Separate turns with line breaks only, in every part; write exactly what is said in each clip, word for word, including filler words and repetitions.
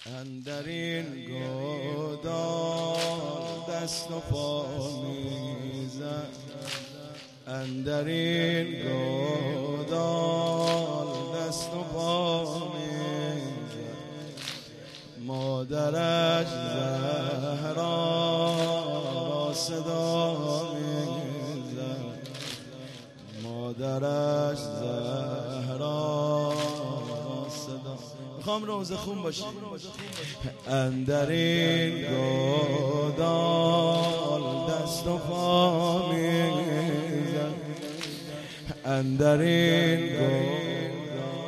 اندرین گودال دست و پا میزد، اندرین گودال دست و پا میزد، مادرش زهرا را صدا میزد، مادرش زهرا را صدا. میخوام روزه خون باشی. اندرین گودال دست و پا میزد، اندرین گودال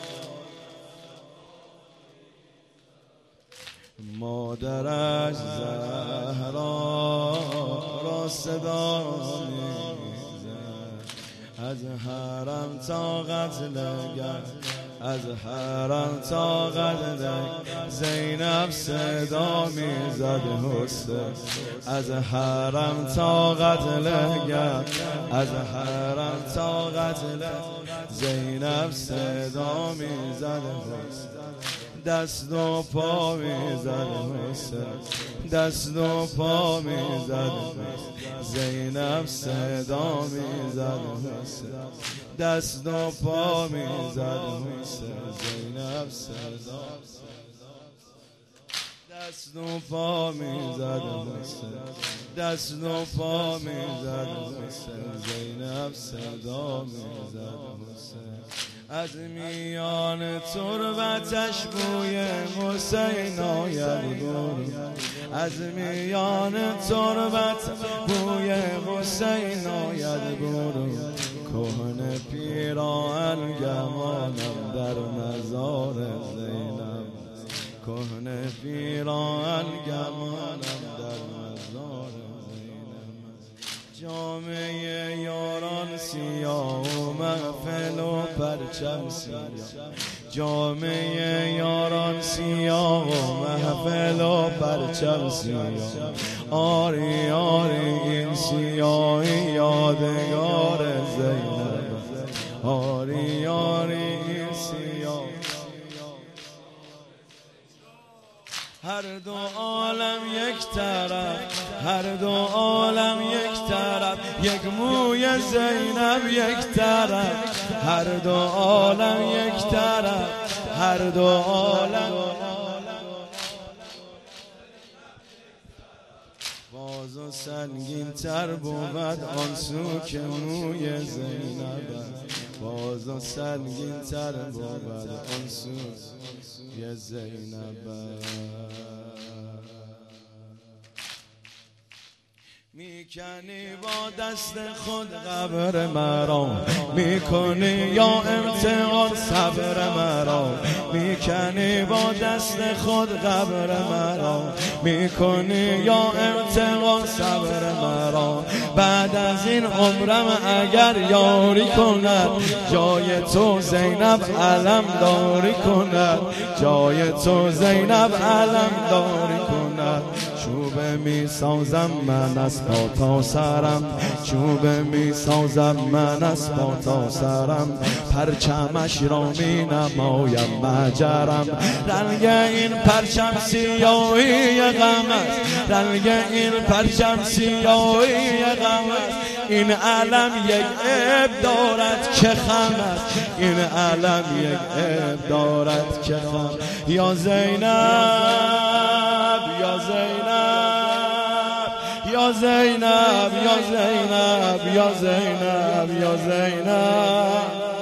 مادرش زهرا را صدا میزد، از حرم تا قتلگاه، از حرم تا قتلگاه زینب صدا میزد حسین، از حرم تا قتلگاه، از حرم تا قتلگاه زینب صدا میزد حسین، دست و پا میزد حسین، دست و پا میزد زینب صدا میزد حسین، دست و پا میزد حسین، زینب صدا، دست و پا میزد حسین، دست و پا میزد حسین، زینب صدا میزد حسین. از میان تربتش بوی حسین آید برو، از میان تربت بوی حسین آید برو، کهنه پیراهن گمانم در مزار زینب، کهنه پیراهن گمانم در مزار زینب، جامعه یاران سیاه و محفل و پرچم سیاه، جامعه یاران سیاه و محفل و پرچم سیاه، آری آری این سیاهی یادگار زینب، آری آری این سیاه. هر دو عالم یک طرف، هر دو عالم یک طرف، یک موی زینب یک طرف، هر دو عالم یک طرف، هر دو عالم. باز و سنگین تر بود آن سو که موی زینب، باز و سنگین تر بود آن سو که زینب. میکنی با دست خود قبر مرا، میکنی یا امتحان صبر مرا، میکنی با دست خود قبر مرا، میکنی یا امتحان صبر مرا. بعد از این عمرم اگر یاری کند، جای تو زینب علم داری کند، جای تو زینب علم داری کند. چوبه می سازم من از پا تا سرم، چوبه می سازم من از پا تا سرم، پرچمش را می نمایم مجرم. رنگ این پرچم سیاهی غم است، رنگ این پرچم سیاهی غم است. این علم یک عیب دارد که خم است، این علم یک عیب دارد که خم. یا زینب یا زینب یا زینب یا زینب یا زینب یا زینب